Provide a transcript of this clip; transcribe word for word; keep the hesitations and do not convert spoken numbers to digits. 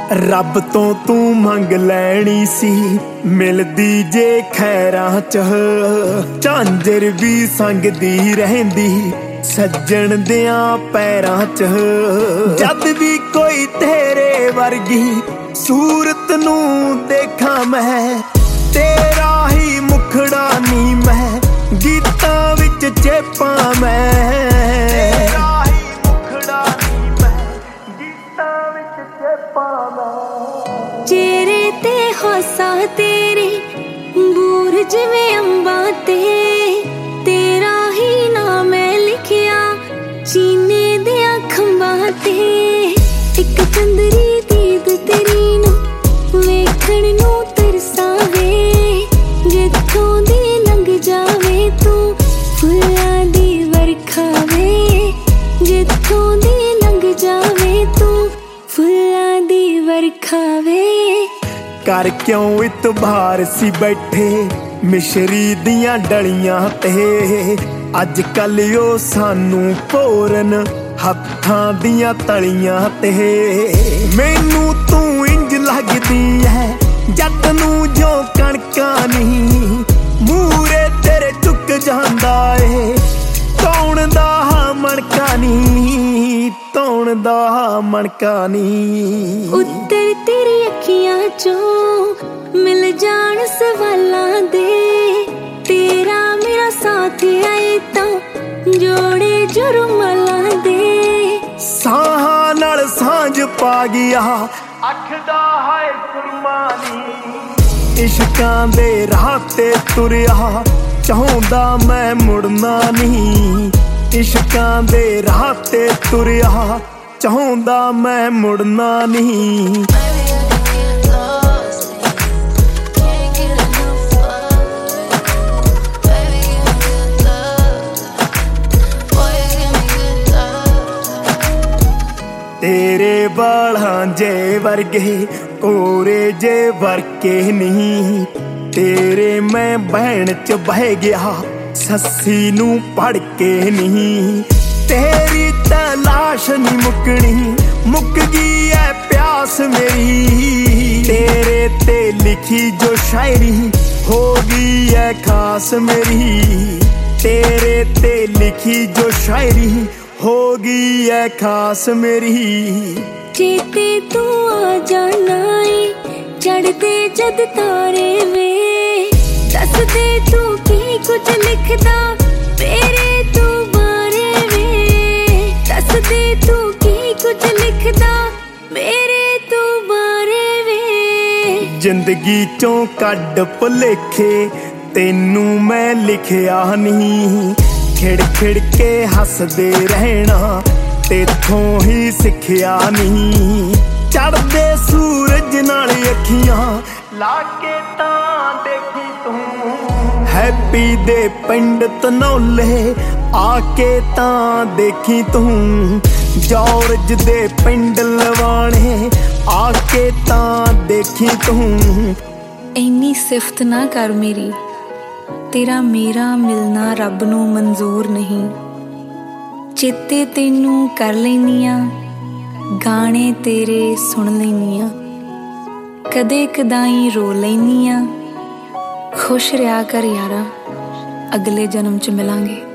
ਰੱਬ ਤੋਂ ਤੂੰ ਮੰਗ ਲੈਣੀ ਸੀ, ਮਿਲਦੀ ਜੇ ਖੈਰਾਂ ਚ ਝਾਂਜਰ ਵੀ ਸੰਗਦੀ ਰਹਿੰਦੀ ਸੱਜਣ ਦਿਆਂ ਪੈਰਾਂ ਚ। ਜਦ ਵੀ ਕੋਈ ਤੇਰੇ ਵਰਗੀ ਸੂਰਤ ਨੂੰ ਦੇਖਾਂ ਮੈਂ, ਤੇਰਾ ਹੀ ਮੁਖੜਾ ਨੀ ਮੈਂ ਗੀਤਾਂ ਵਿੱਚ ਚੇਪਾਂ ਮੈਂ। ਚਿਹਰੇ ਤੇ ਹਾਸਾ ਤੇਰੇ ਬੂਰ ਜਿਵੇਂ ਅੰਬਾਂ ਤੇ, ਤੇਰਾ ਹੀ ਨਾਮ ਮੈਂ ਲਿਖਿਆ ਸੀਨੇ ਦੀਆਂ ਖੰਭਾਂ ਤੇ। ਇੱਕ ਚੰਦਰੀ ਦੀਦ ਤੇਰੀ ਨੂੰ ਵੇਖਣ ਨੂੰ ਤਰਸਾਵੇ, ਜਿੱਥੋਂ ਦੀ ਲੰਘ ਜਾਵੇ ਤੂੰ ਫੁੱਲਾਂ ਦੀ ਵਰਖਾ ਵੇ, ਜਿੱਥੋਂ ਦੀ ਲੰਘ ਜਾਵੇ ਤੂੰ ਫੁੱਲਾਂ ਦੀ ਵਰਖਾ ਵੇ। ਕਰ ਕਿਉਂ ਇਤਬਾਰ ਸੀ ਬੈਠੇ ਮਿਸ਼ਰੀ ਦੀਆਂ ਡਲੀਆਂ ਤੇ, ਅੱਜ ਕੱਲ ਉਹ ਸਾਨੂੰ ਭੋਰਨ ਹੱਥਾਂ ਦੀਆਂ ਤਲੀਆਂ ਤੇ। ਮੈਨੂੰ ਤੂੰ ਇੰਜ ਲੱਗਦੀ ਐ ਜੱਟ ਨੂੰ ਜੋ ਕਣਕਾਂ ਨੀ, ਮੂਰੇ ਤੇਰੇ ਝੁਕ ਜਾਂਦਾ ਏ ਧੌਣ ਦਾ ਮਣਕਾ ਨੀ, ਧੌਣ ਦਾ ਮਣਕਾ ਨੀ। ਉੱਤਰ ਤੇਰੀ ਅੱਖੀਆਂ ਚੋਂ ਮਿਲ ਜਾਣ ਸਵਾਲਾਂ ਦੇ, ਤੇਰਾ ਮੇਰਾ ਸਾਥ ਆਏ ਤਾਂ ਜੋੜੇ ਜੁਰਮਾਲਾਂ ਦੇ। ਸਾਹਾਂ ਨਾਲ ਸਾਂਝ ਪਾ ਗਿਆ ਅੱਖ ਦਾ ਹਾਏ ਕੁਰਬਾਨੀ, ਇਸ਼ਕਾਂ ਦੇ ਰਾਹ ਤੇ ਤੁਰਿਆ ਚਾਹੁੰਦਾ ਮੈਂ ਮੁੜਨਾ ਨਹੀਂ, ਇਸ਼ਕਾਂ ਦੇ ਰਾਹ ਤੇ ਤੁਰਿਆ ਚਾਹੁੰਦਾ ਮੈਂ ਮੁੜਨਾ ਨਹੀਂ। ਤੇਰੇ ਬਾਲਾਂ ਜੇ ਵਰਗੇ ਕੋਰੇ ਜੇ ਵਰਕੇ ਨਹੀਂ, ਤੇਰੇ ਮੈਂ ਬਹਿਣ ਚ ਬਹਿ ਗਿਆ ਸੱਸੀ ਨੂੰ ਪੜ ਕੇ ਨਹੀਂ। ਤੇਰੀ ਤਲਾਸ਼ ਨੀ ਮੁੱਕਣੀ ਮੁੱਕ ਗਈ ਐ ਪਿਆਸ ਮੇਰੀ, ਤੇਰੇ ਤੇ ਲਿਖੀ ਜੋ ਸ਼ਾਇਰੀ ਹੋ ਗਈ ਐ ਖਾਸ ਮੇਰੀ, ਤੇਰੇ ਤੇ ਲਿਖੀ ਜੋ ਸ਼ਾਇਰੀ ਹੋ ਗਈ ਐ ਖਾਸ ਮੇਰੀ। ਚੇਤੇ ਤੂੰ ਆ ਜਾਣਾ ਏ ਚੜਦੇ ਜਦ ਤਾਰੇ ਵੇ, ਦੱਸਦੇ ਤੂੰ ਕੀ ਕੁਝ ਲਿਖਦਾ ਮੇਰੇ ਤੂੰ ਬਾਰੇ ਵੇ, ਦੱਸਦੇ ਤੂੰ ਕੀ ਕੁਝ ਲਿਖਦਾ ਮੇਰੇ ਤੂੰ ਬਾਰੇ ਵੇ। ਜ਼ਿੰਦਗੀ ਚੋਂ ਕੱਢ ਭੁਲੇਖੇ ਤੈਨੂੰ ਮੈਂ ਲਿਖਿਆ ਨਹੀਂ, ਖਿੜ ਖਿੜ ਕੇ ਹੱਸਦੇ ਰਹਿਣਾ ਤੇਥੋਂ ਹੀ ਸਿੱਖਿਆ ਨਹੀਂ। ਚੜ੍ਹਦੇ ਸੂਰਜ ਨਾਲ ਅੱਖੀਆਂ ਲਾ ਕੇ ਤਾਂ ਦੇਖੀ ਤੂੰ, ਹੈਪੀ ਦੇ ਪਿੰਡ ਧਨੌਲੇ ਆ ਕੇ ਤਾਂ ਦੇਖੀ ਤੂੰ, ਜੌਰਜ ਦੇ ਪਿੰਡ ਲਵਾਣੇ ਆ ਕੇ ਤਾਂ ਦੇਖੀ ਤੂੰ। ਇੰਨੀ ਸਿਫਤ ਨਾ ਕਰ ਮੇਰੀ, ਤੇਰਾ ਮੇਰਾ ਮਿਲਣਾ ਰੱਬ ਨੂੰ ਮਨਜ਼ੂਰ ਨਹੀਂ। ਚੇਤੇ ਤੈਨੂੰ ਕਰ ਲੈਨੀ ਆ, ਗਾਣੇ ਤੇਰੇ ਸੁਣ ਲੈਨੀ ਆ, ਕਦੇ ਕਦਾਈ ਰੋ ਲੈਨੀ ਆ। ਖੁਸ਼ ਰਿਹਾ ਕਰ ਯਾਰਾ, ਅਗਲੇ ਜਨਮ ਚ ਮਿਲਾਂਗੇ।